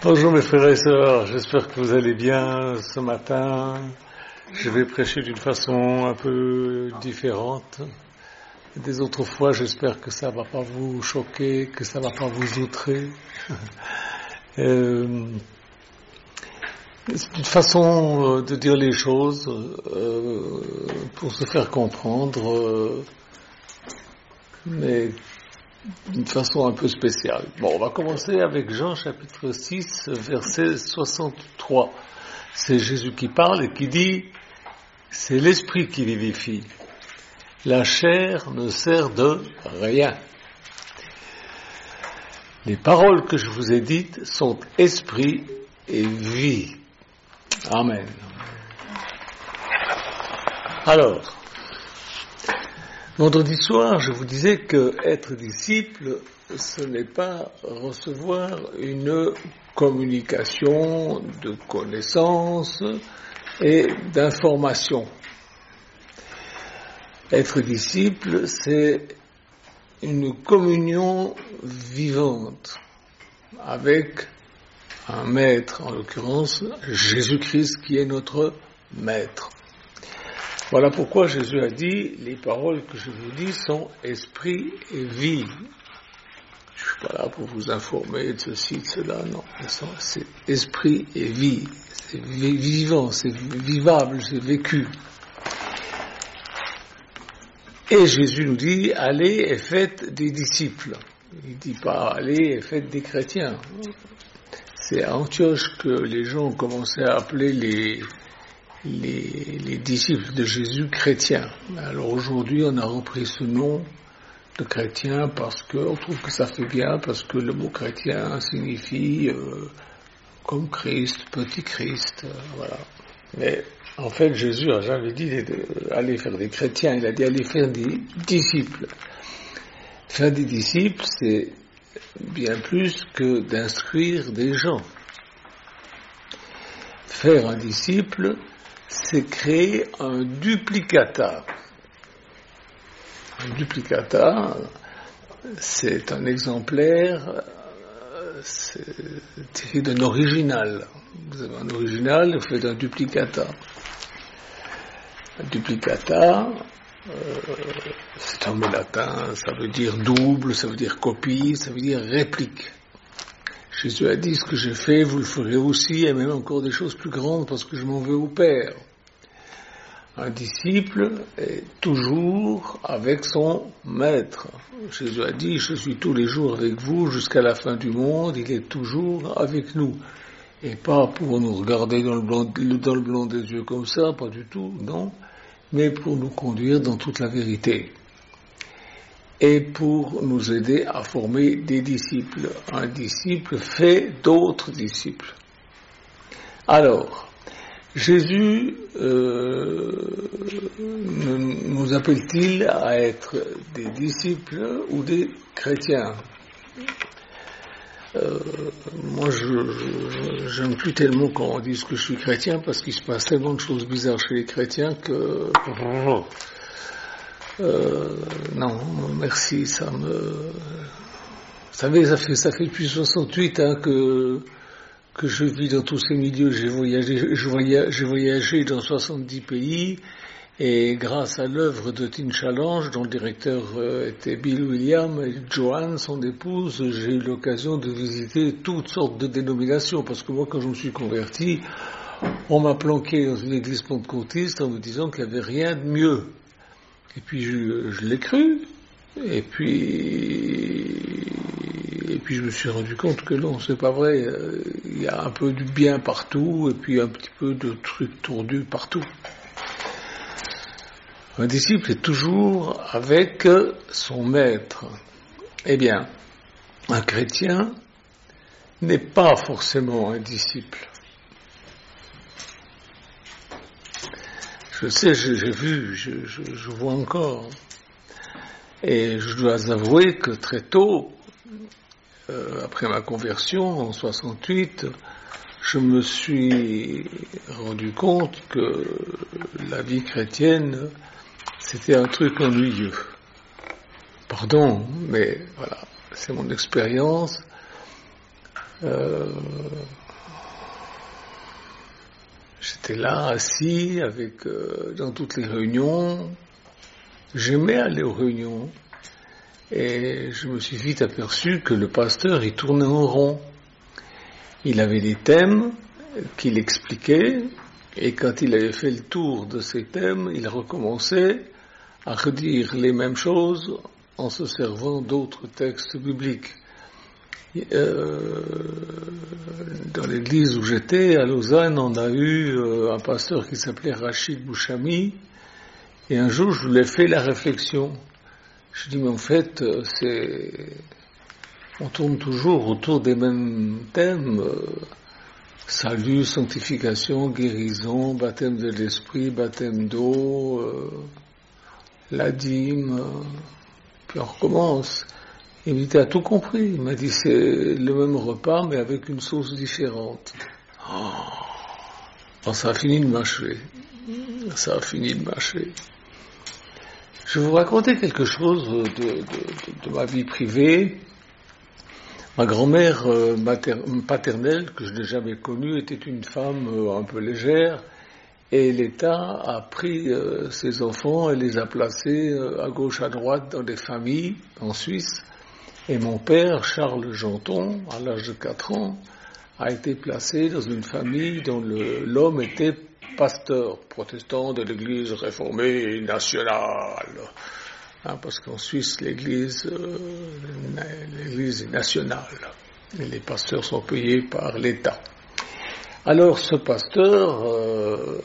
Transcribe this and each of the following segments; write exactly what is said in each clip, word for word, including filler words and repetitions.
Bonjour mes frères et sœurs, j'espère que vous allez bien ce matin. Je vais prêcher d'une façon un peu différente des autres fois. J'espère que ça ne va pas vous choquer, que ça ne va pas vous outrer. euh, c'est une façon de dire les choses euh, pour se faire comprendre, euh, mais d'une façon un peu spéciale. Bon, on va commencer avec Jean chapitre six, verset soixante-trois. C'est Jésus qui parle et qui dit « C'est l'esprit qui vivifie. La chair ne sert de rien. Les paroles que je vous ai dites sont esprit et vie. » Amen. Alors, vendredi soir, je vous disais que être disciple, ce n'est pas recevoir une communication de connaissances et d'informations. Être disciple, c'est une communion vivante avec un maître, en l'occurrence Jésus-Christ qui est notre maître. Voilà pourquoi Jésus a dit, les paroles que je vous dis sont esprit et vie. Je ne suis pas là pour vous informer de ceci, de cela, non. C'est esprit et vie. C'est vivant, c'est vivable, c'est vécu. Et Jésus nous dit, allez et faites des disciples. Il ne dit pas, allez et faites des chrétiens. C'est à Antioche que les gens ont commencé à appeler les... Les, les disciples de Jésus chrétiens. Alors aujourd'hui, on a repris ce nom de chrétien parce qu'on trouve que ça fait bien, parce que le mot chrétien signifie euh, comme Christ, petit Christ, euh, voilà. Mais en fait, Jésus n'a jamais dit d'aller faire des chrétiens, il a dit aller faire des disciples. Faire des disciples, c'est bien plus que d'instruire des gens. Faire un disciple, c'est créer un duplicata. Un duplicata, c'est un exemplaire, c'est tiré d'un original. Vous avez un original, vous faites un duplicata. Un duplicata, euh, c'est un mot latin, ça veut dire double, ça veut dire copie, ça veut dire réplique. Jésus a dit, ce que j'ai fait, vous le ferez aussi, et même encore des choses plus grandes, parce que je m'en vais au Père. Un disciple est toujours avec son maître. Jésus a dit, je suis tous les jours avec vous, jusqu'à la fin du monde, il est toujours avec nous. Et pas pour nous regarder dans le blanc, dans le blanc des yeux comme ça, pas du tout, non, mais pour nous conduire dans toute la vérité. Et pour nous aider à former des disciples. Un disciple fait d'autres disciples. Alors, Jésus euh, nous appelle-t-il à être des disciples ou des chrétiens ? euh, Moi, je j'aime plus tellement quand on dit que je suis chrétien, parce qu'il se passe tellement de choses bizarres chez les chrétiens que... Euh, non, merci, ça me... Vous savez, ça fait, ça fait depuis soixante-huit hein, que, que je vis dans tous ces milieux. J'ai voyagé, je voyage, j'ai voyagé dans soixante-dix pays, et grâce à l'œuvre de Teen Challenge, dont le directeur euh, était Bill William et Joanne, son épouse, j'ai eu l'occasion de visiter toutes sortes de dénominations, parce que moi, quand je me suis converti, on m'a planqué dans une église pentecôtiste en me disant qu'il n'y avait rien de mieux. Et puis je, je l'ai cru, et puis, et puis je me suis rendu compte que non, c'est pas vrai, il y a un peu du bien partout, et puis un petit peu de trucs tordus partout. Un disciple est toujours avec son maître. Eh bien, un chrétien n'est pas forcément un disciple. Je sais, j'ai, j'ai vu, je, je, je vois encore. Et je dois avouer que très tôt, euh, après ma conversion en soixante-huit, je me suis rendu compte que la vie chrétienne, c'était un truc ennuyeux. Pardon, mais voilà, c'est mon expérience. Euh, j'étais là, assis, avec, euh, dans toutes les réunions. J'aimais aller aux réunions. Et je me suis vite aperçu que le pasteur, il tournait en rond. Il avait des thèmes qu'il expliquait, et quand il avait fait le tour de ces thèmes, il recommençait à redire les mêmes choses en se servant d'autres textes bibliques. Euh, dans l'église où j'étais, à Lausanne, on a eu euh, un pasteur qui s'appelait Rachid Bouchami, et un jour je lui ai fait la réflexion. Je dis, mais en fait, c'est, on tourne toujours autour des mêmes thèmes, euh, salut, sanctification, guérison, baptême de l'esprit, baptême d'eau, euh, la dîme, euh, puis on recommence. Il m'a dit, t'as tout compris. Il m'a dit, c'est le même repas, mais avec une sauce différente. Oh, bon, ça a fini de m'achever. Ça a fini de m'achever. Je vais vous raconter quelque chose de, de, de, de ma vie privée. Ma grand-mère euh, mater, paternelle, que je n'ai jamais connue, était une femme euh, un peu légère, et l'État a pris euh, ses enfants et les a placés euh, à gauche, à droite dans des familles en Suisse. Et mon père, Charles Janton, à l'âge de quatre ans, a été placé dans une famille dont le, l'homme était pasteur protestant de l'église réformée nationale. Hein, parce qu'en Suisse, l'église, euh, l'église est nationale. Et les pasteurs sont payés par l'État. Alors, ce pasteur euh,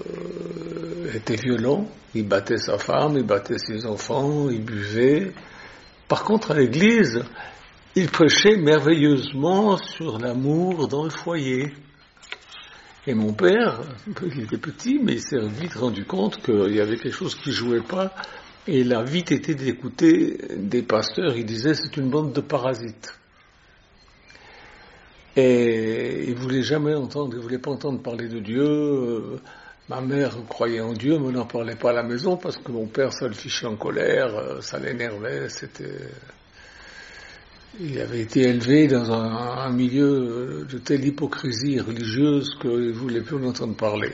était violent. Il battait sa femme, il battait ses enfants, il buvait. Par contre, à l'église, il prêchait merveilleusement sur l'amour dans le foyer. Et mon père, il était petit, mais il s'est vite rendu compte qu'il y avait quelque chose qui ne jouait pas, et il a vite été d'écouter des pasteurs, il disait c'est une bande de parasites. Et il ne voulait jamais entendre, il ne voulait pas entendre parler de Dieu. Ma mère croyait en Dieu, mais on n'en parlait pas à la maison, parce que mon père, ça le fichait en colère, ça l'énervait, c'était... Il avait été élevé dans un, un milieu de telle hypocrisie religieuse qu'il ne voulait plus en entendre parler.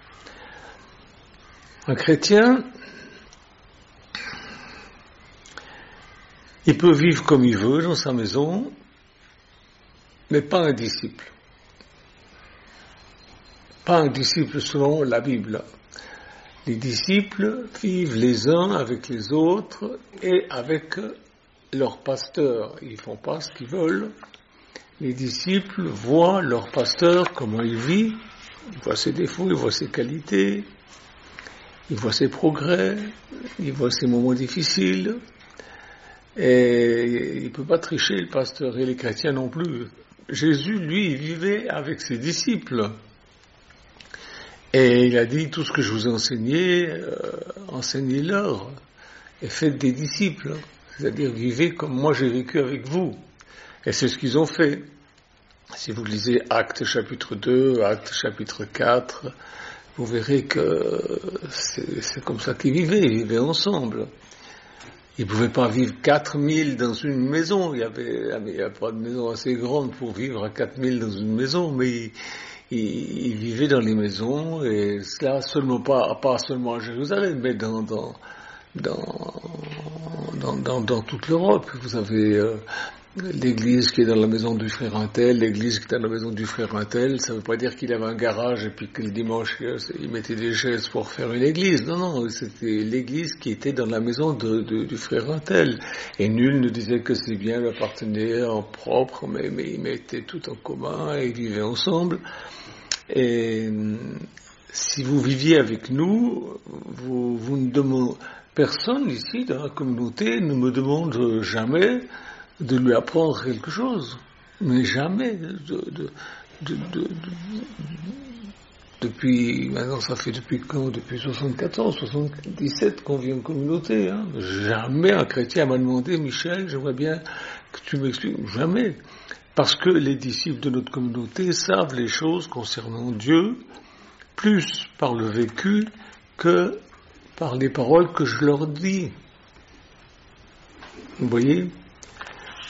Un chrétien, il peut vivre comme il veut dans sa maison, mais pas un disciple. Pas un disciple selon la Bible. Les disciples vivent les uns avec les autres et avec leurs pasteurs. Ils font pas ce qu'ils veulent. Les disciples voient leur pasteur comment il vit, ils voient ses défauts, ils voient ses qualités, ils voient ses progrès, ils voient ses moments difficiles, et il ne peut pas tricher le pasteur, et les chrétiens non plus. Jésus, lui, il vivait avec ses disciples, et il a dit, tout ce que je vous ai enseigné, euh, enseignez-leur, et faites des disciples, c'est-à-dire vivez comme moi j'ai vécu avec vous. Et c'est ce qu'ils ont fait. Si vous lisez Actes chapitre deux, Actes chapitre quatre, vous verrez que c'est, c'est comme ça qu'ils vivaient, ils vivaient ensemble. Ils ne pouvaient pas vivre quatre mille dans une maison, il y avait, il n'y a pas de maison assez grande pour vivre à quatre mille dans une maison, mais ils, ils, ils vivaient dans les maisons, et cela seulement pas, pas seulement à Jérusalem, mais dans, dans, dans, dans, dans, dans toute l'Europe. Vous avez euh, l'église qui est dans la maison du frère Untel, l'église qui est dans la maison du frère Untel, ça ne veut pas dire qu'il avait un garage et puis que le dimanche il mettait des chaises pour faire une église. Non, non, c'était l'église qui était dans la maison de, de, du frère Untel. Et nul ne disait que ses biens lui appartenaient en propre, mais, mais ils mettaient tout en commun et ils vivaient ensemble. Et si vous viviez avec nous, vous, vous ne demandez, personne ici dans la communauté ne me demande jamais de lui apprendre quelque chose, mais jamais. De, de, de, de, de, depuis, maintenant ça fait depuis quand? Depuis soixante-quatorze, soixante-dix-sept qu'on vit en communauté. Hein. Jamais un chrétien m'a demandé, Michel, j'aimerais bien que tu m'expliques. Jamais. Parce que les disciples de notre communauté savent les choses concernant Dieu plus par le vécu que par les paroles que je leur dis. Vous voyez ?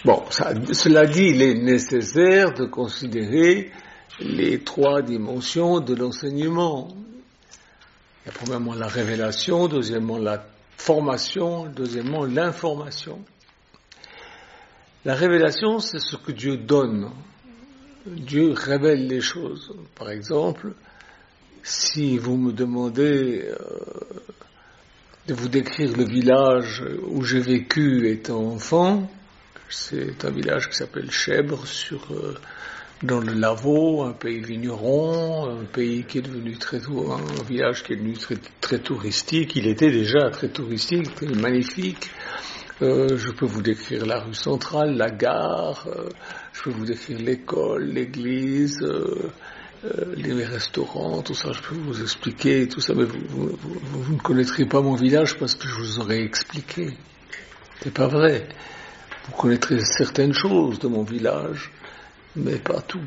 Bon, ça, cela dit, il est nécessaire de considérer les trois dimensions de l'enseignement. Il y a premièrement la révélation, deuxièmement la formation, deuxièmement l'information. La révélation, c'est ce que Dieu donne. Dieu révèle les choses. Par exemple, si vous me demandez euh, de vous décrire le village où j'ai vécu étant enfant, c'est un village qui s'appelle Chèbre, sur, euh, dans le Lavaux, un pays vigneron, un pays qui est devenu très, un village qui est devenu très, très touristique. Il était déjà très touristique, très magnifique. Euh, je peux vous décrire la rue centrale, la gare, euh, je peux vous décrire l'école, l'église, euh, euh, les restaurants, tout ça, je peux vous expliquer tout ça, mais vous, vous, vous, vous ne connaîtrez pas mon village parce que je vous aurais expliqué. C'est pas vrai. Vous connaîtrez certaines choses de mon village, mais pas tout.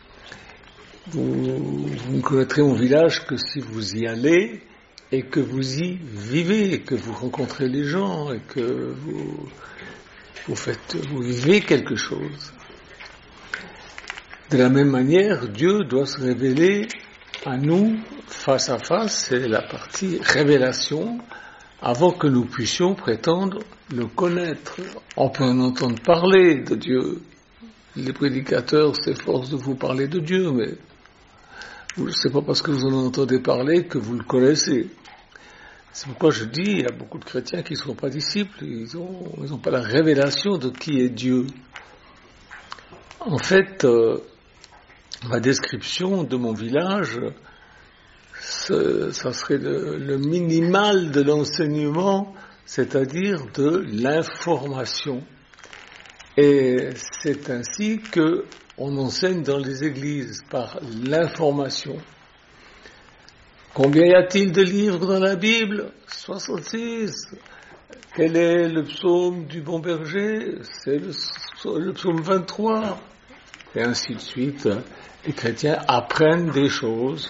Vous, vous ne connaîtrez mon village que si vous y allez et que vous y vivez, et que vous rencontrez les gens, et que vous, vous faites, vous vivez quelque chose. De la même manière, Dieu doit se révéler à nous face à face, c'est la partie révélation, avant que nous puissions prétendre le connaître. On peut en entendre parler de Dieu. Les prédicateurs s'efforcent de vous parler de Dieu, mais c'est pas parce que vous en entendez parler que vous le connaissez. C'est pourquoi je dis, il y a beaucoup de chrétiens qui ne sont pas disciples, ils ont, ils n'ont pas la révélation de qui est Dieu. En fait, euh, ma description de mon village, ce, ça serait le, le minimal de l'enseignement, c'est-à-dire de l'information. Et c'est ainsi que on enseigne dans les églises, par l'information. Combien y a-t-il de livres dans la Bible ? soixante-six. Quel est le psaume du bon berger ? C'est le, le psaume vingt-trois. Et ainsi de suite. Les chrétiens apprennent des choses.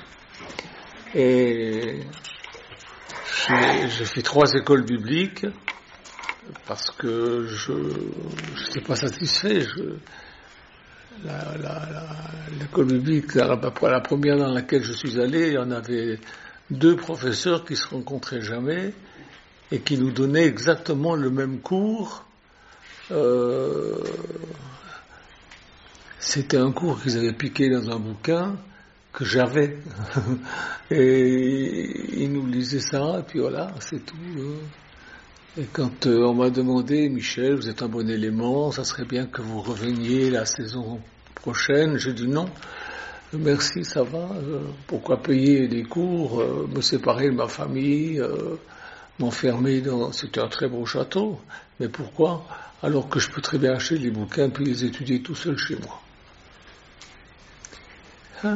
Et j'ai, j'ai fait trois écoles bibliques parce que je n'étais pas satisfait. Je, La, la, la, l'école biblique, la, la première dans laquelle je suis allé, il y en avait deux professeurs qui se rencontraient jamais et qui nous donnaient exactement le même cours. Euh, c'était un cours qu'ils avaient piqué dans un bouquin que j'avais. Et ils nous lisaient ça, et puis voilà, c'est tout. Et quand euh, on m'a demandé, Michel, vous êtes un bon élément, ça serait bien que vous reveniez la saison prochaine, j'ai dit non, merci, ça va, euh, pourquoi payer des cours, euh, me séparer de ma famille, euh, m'enfermer dans... C'était un très beau château, mais pourquoi ? Alors que je peux très bien acheter les bouquins puis les étudier tout seul chez moi. Hein ?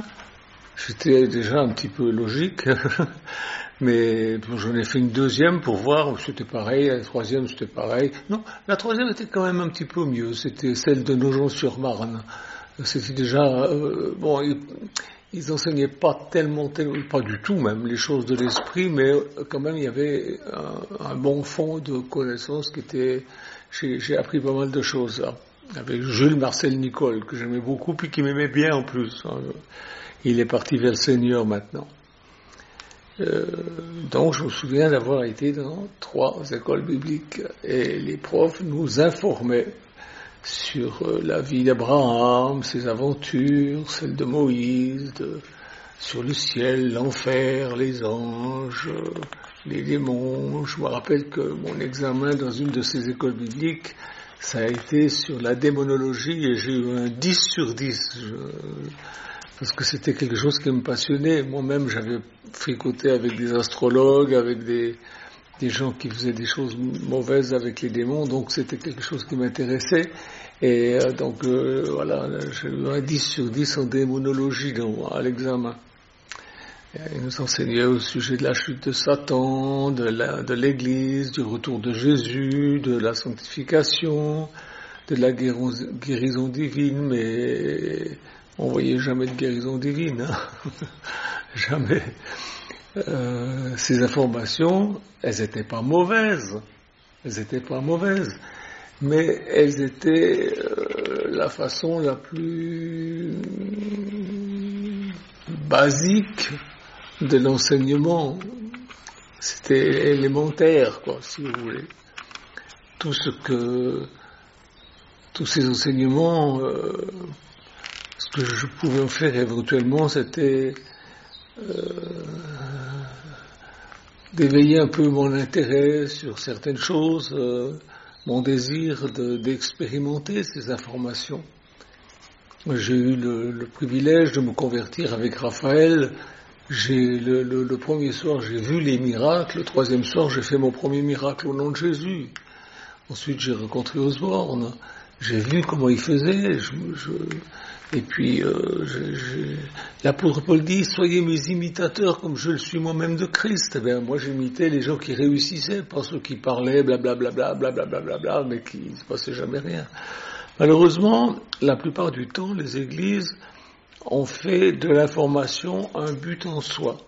J'étais déjà un petit peu logique, mais j'en ai fait une deuxième pour voir, c'était pareil, la troisième c'était pareil. Non, la troisième était quand même un petit peu mieux, c'était celle de Nogent-sur-Marne. C'était déjà, euh, bon, ils, ils enseignaient pas tellement, tellement, pas du tout même, les choses de l'esprit, mais quand même il y avait un, un bon fond de connaissances qui était, j'ai, j'ai appris pas mal de choses là. Avec Jules Marcel Nicole, que j'aimais beaucoup, puis qui m'aimait bien en plus. Il est parti vers le Seigneur maintenant. Euh, donc je me souviens d'avoir été dans trois écoles bibliques et les profs nous informaient sur euh, la vie d'Abraham, ses aventures, celle de Moïse, de, sur le ciel, l'enfer, les anges, euh, les démons. Je me rappelle que mon examen dans une de ces écoles bibliques, ça a été sur la démonologie et j'ai eu un dix sur dix. Je, parce que c'était quelque chose qui me passionnait. Moi-même, j'avais fricoté avec des astrologues, avec des, des gens qui faisaient des choses mauvaises avec les démons, donc c'était quelque chose qui m'intéressait. Et euh, donc, euh, voilà, j'ai eu un dix sur dix en démonologie dans, à l'examen. Il nous enseignait au sujet de la chute de Satan, de, la, de l'Église, du retour de Jésus, de la sanctification, de la guérison, guérison divine, mais on voyait jamais de guérison divine, hein. Jamais. Euh, ces informations, elles n'étaient pas mauvaises, elles n'étaient pas mauvaises, mais elles étaient euh, la façon la plus basique de l'enseignement. C'était élémentaire, quoi, si vous voulez. Tout ce que, tous ces enseignements, euh, ce que je pouvais en faire éventuellement, c'était euh, d'éveiller un peu mon intérêt sur certaines choses, euh, mon désir de, d'expérimenter ces informations. J'ai eu le, le privilège de me convertir avec Raphaël. J'ai le, le, le premier soir, j'ai vu les miracles. Le troisième soir, j'ai fait mon premier miracle au nom de Jésus. Ensuite, j'ai rencontré Osborne. J'ai vu comment il faisait. Je, je, et puis, euh, je, je, l'apôtre Paul dit, soyez mes imitateurs comme je le suis moi-même de Christ. Eh bien, moi, j'imitais les gens qui réussissaient, pas ceux qui parlaient, blablabla, blablabla, blablabla, mais qui ne se passait jamais rien. Malheureusement, la plupart du temps, les églises ont fait de l'information un but en soi.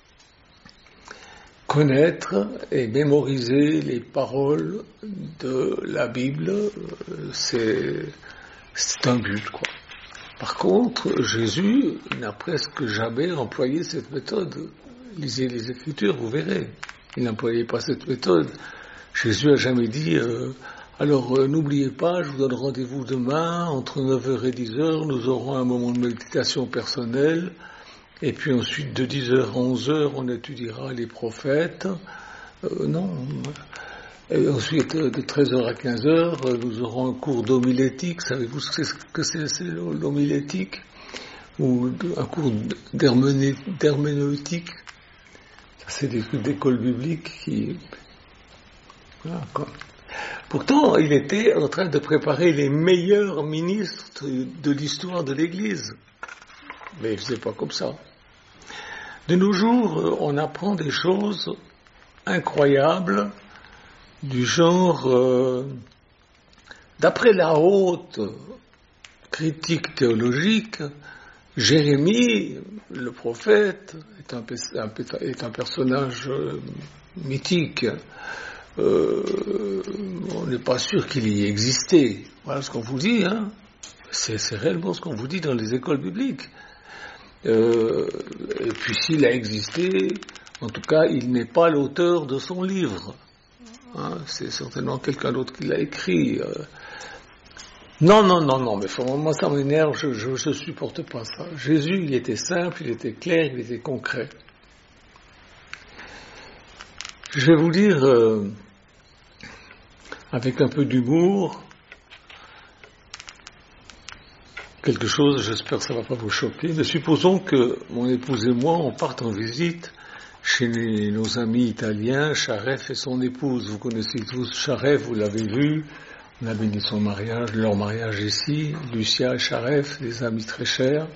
Connaître et mémoriser les paroles de la Bible, c'est, c'est un but, quoi. Par contre, Jésus n'a presque jamais employé cette méthode. Lisez les Écritures, vous verrez. Il n'employait pas cette méthode. Jésus a jamais dit euh, alors euh, n'oubliez pas, je vous donne rendez-vous demain entre neuf heures et dix heures, nous aurons un moment de méditation personnelle. Et puis ensuite, de dix heures à onze heures, on étudiera les prophètes. Euh, non. Et ensuite, de treize heures à quinze heures, nous aurons un cours d'homilétique. Savez-vous ce que c'est, c'est l'homilétique? Ou un cours d'herméneutique. Ça, c'est des trucs d'école biblique qui... Voilà, quoi. Pourtant, il était en train de préparer les meilleurs ministres de l'histoire de l'Église. Mais il ne faisait pas comme ça. De nos jours, on apprend des choses incroyables du genre, euh, d'après la haute critique théologique, Jérémie, le prophète, est un, est un personnage euh, mythique. Euh, on n'est pas sûr qu'il y ait existé. Voilà ce qu'on vous dit, hein. C'est, c'est réellement ce qu'on vous dit dans les écoles bibliques. Euh, et puis s'il a existé, en tout cas, il n'est pas l'auteur de son livre. Hein, c'est certainement quelqu'un d'autre qui l'a écrit. Euh, non, non, non, non, mais moi ça m'énerve, je, je, je supporte pas ça. Jésus, il était simple, il était clair, il était concret. Je vais vous dire, euh, avec un peu d'humour, quelque chose, j'espère que ça ne va pas vous choquer, mais supposons que mon épouse et moi, on parte en visite chez les, nos amis italiens, Charef et son épouse. Vous connaissez tous Charef, vous l'avez vu, on a béni son mariage, leur mariage ici, Lucia et Charef, des amis très chers.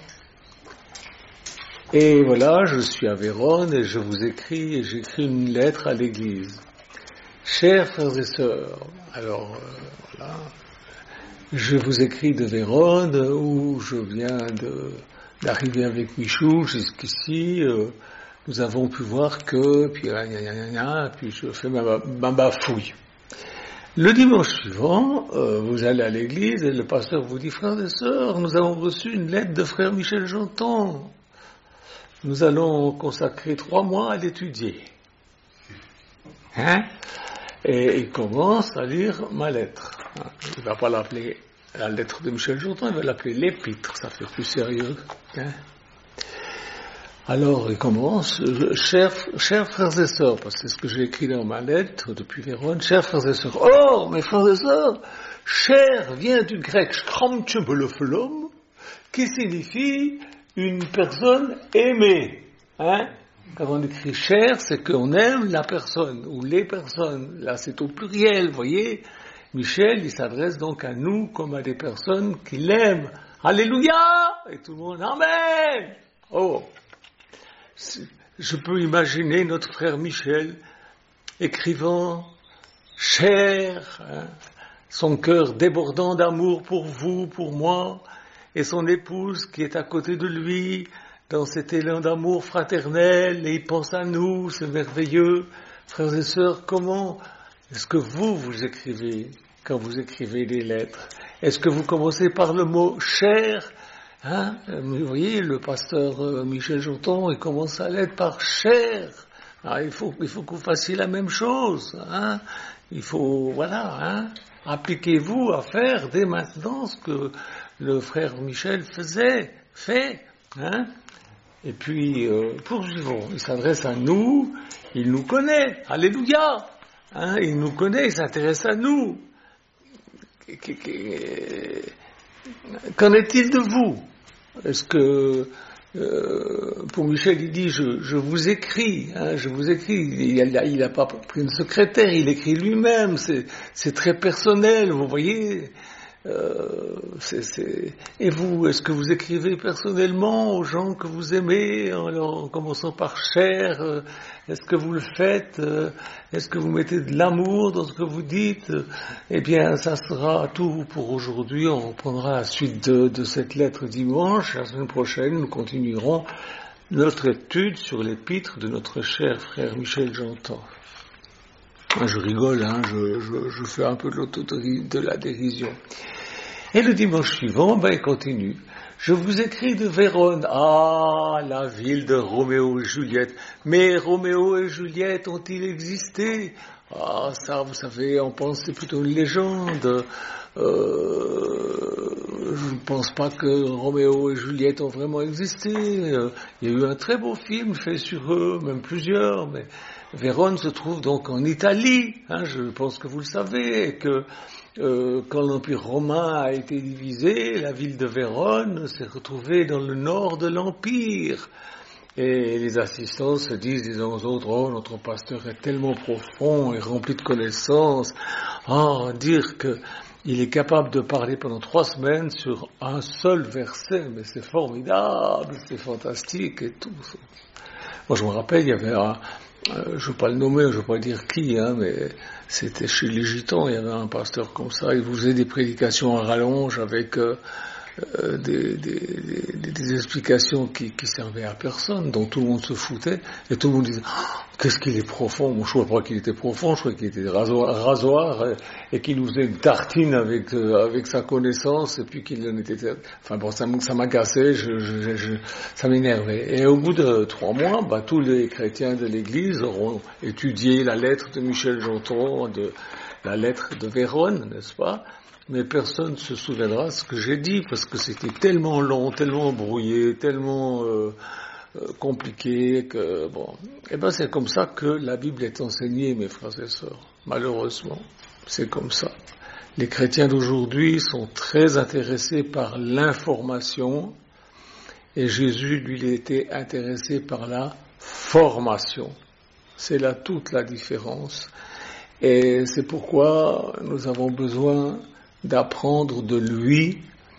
Et voilà, je suis à Vérone et je vous écris, et j'écris une lettre à l'église. Chers frères et sœurs, alors euh, voilà, je vous écris de Vérone où je viens de, d'arriver avec Michou jusqu'ici. Euh, nous avons pu voir que, puis gna gna gna gna, puis je fais ma, ma bafouille. Le dimanche suivant, euh, vous allez à l'église et le pasteur vous dit, frères et sœurs, nous avons reçu une lettre de frère Michel Janton. Nous allons consacrer trois mois à l'étudier. Hein? Et il commence à lire ma lettre. Il ne va pas l'appeler la lettre de Michel Janton, il va l'appeler l'épître, ça fait plus sérieux. Hein? Alors il commence, chers, chers frères et sœurs, parce que c'est ce que j'ai écrit dans ma lettre depuis Vérone, chers frères et sœurs. Or, mes frères et sœurs, cher vient du grec schramtchebelophelom, qui signifie une personne aimée. Hein? Quand on écrit cher, c'est qu'on aime la personne, ou les personnes. Là, c'est au pluriel, vous voyez. Michel, il s'adresse donc à nous comme à des personnes qui l'aiment. Alléluia! Et tout le monde, Amen! Oh! Je peux imaginer notre frère Michel écrivant cher, hein, son cœur débordant d'amour pour vous, pour moi, et son épouse qui est à côté de lui, dans cet élan d'amour fraternel, et il pense à nous, c'est merveilleux. Frères et sœurs, comment est-ce que vous, vous écrivez? quand vous écrivez des lettres? Est-ce que vous commencez par le mot cher? Hein? Vous voyez, le pasteur euh, Michel Jonton, il commence sa lettre par cher. Alors, il faut, il faut que vous fassiez la même chose. Hein? Il faut, voilà, hein? Appliquez-vous à faire dès maintenant ce que le frère Michel faisait, fait. Hein? Et puis, euh, poursuivons. Il s'adresse à nous, il nous connaît. Alléluia! Hein? Il nous connaît, il s'intéresse à nous. Qu'en est-il de vous? Est-ce que, euh, pour Michel, il dit, je, je vous écris, hein, je vous écris. Il n'a pas pris une secrétaire, il écrit lui-même. C'est, c'est très personnel, vous voyez. Euh, c'est, c'est... Et vous, est-ce que vous écrivez personnellement aux gens que vous aimez, en, en commençant par cher? euh, Est-ce que vous le faites? euh, Est-ce que vous mettez de l'amour dans ce que vous dites? Eh bien, ça sera tout pour aujourd'hui. On reprendra la suite de, de cette lettre dimanche. La semaine prochaine, nous continuerons notre étude sur l'épître de notre cher frère Michel Jonton. Je rigole, hein, je, je, je fais un peu de, de la dérision. Et le dimanche suivant, ben, il continue. Je vous écris de Vérone. Ah, la ville de Roméo et Juliette. Mais Roméo et Juliette ont-ils existé? Ah, ça, vous savez, on pense que c'est plutôt une légende. Euh, je ne pense pas que Roméo et Juliette ont vraiment existé. Euh, il y a eu un très beau film fait sur eux, même plusieurs, mais Vérone se trouve donc en Italie, hein, je pense que vous le savez, et que euh, quand l'Empire romain a été divisé, la ville de Vérone s'est retrouvée dans le nord de l'Empire. Et les assistants se disent les uns aux autres, oh, notre pasteur est tellement profond et rempli de connaissances. Oh, dire qu'il est capable de parler pendant trois semaines sur un seul verset, mais c'est formidable, c'est fantastique et tout. Moi, je me rappelle, il y avait un, euh, je ne veux pas le nommer, je ne veux pas dire qui, hein, mais c'était chez les Gitans, il y avait un pasteur comme ça, il vous faisait des prédications à rallonge avec euh, euh, des, des, des, des explications qui, qui servaient à personne, dont tout le monde se foutait, et tout le monde disait oh, « Qu'est-ce qu'il est profond !» Moi, je ne crois pas qu'il était profond, je crois qu'il était rasoir, rasoir et, et qu'il nous faisait une tartine avec, euh, avec sa connaissance, et puis qu'il en était... Enfin bon, ça, ça m'agaçait, je, je, je, ça m'énervait. Et au bout de trois mois, bah, tous les chrétiens de l'Église auront étudié la lettre de Michel Jonton, de, la lettre de Vérone, n'est-ce pas? Mais personne ne se souviendra de ce que j'ai dit, parce que c'était tellement long, tellement brouillé, tellement euh, euh, compliqué, que bon... Eh ben c'est comme ça que la Bible est enseignée, mes frères et sœurs. Malheureusement, c'est comme ça. Les chrétiens d'aujourd'hui sont très intéressés par l'information, et Jésus, lui, il était intéressé par la formation. C'est là toute la différence. Et c'est pourquoi nous avons besoin d'apprendre de lui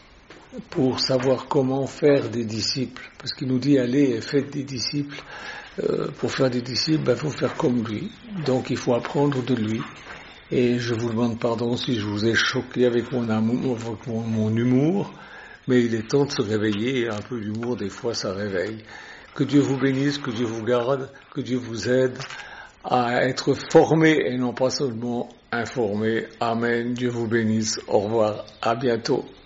pour savoir comment faire des disciples. Parce qu'il nous dit, allez et faites des disciples. Euh, pour faire des disciples, il ben, faut faire comme lui. Donc il faut apprendre de lui. Et je vous demande pardon si je vous ai choqué avec mon amour, avec mon, mon humour, mais il est temps de se réveiller, et un peu d'humour, des fois, ça réveille. Que Dieu vous bénisse, que Dieu vous garde, que Dieu vous aide à être formé et non pas seulement informé. Amen. Dieu vous bénisse. Au revoir. À bientôt.